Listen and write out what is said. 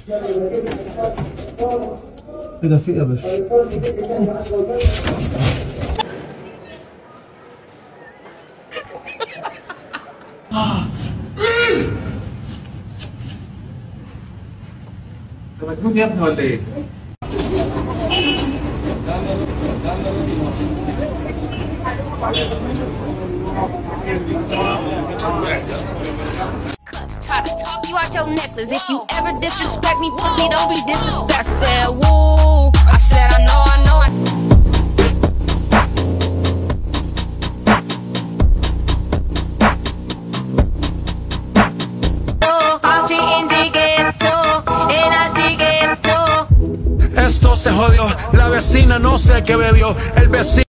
كده في ايه يا باشا؟ انت مجنون يا ابني ولا ايه؟ Try to talk you out your necklace. If you ever disrespect me, pussy, don't be disrespect. I said, woo. I said, I know. I'm treating Diggetto, and I Diggetto. Esto se jodió, la vecina no sé qué bebió, el vecino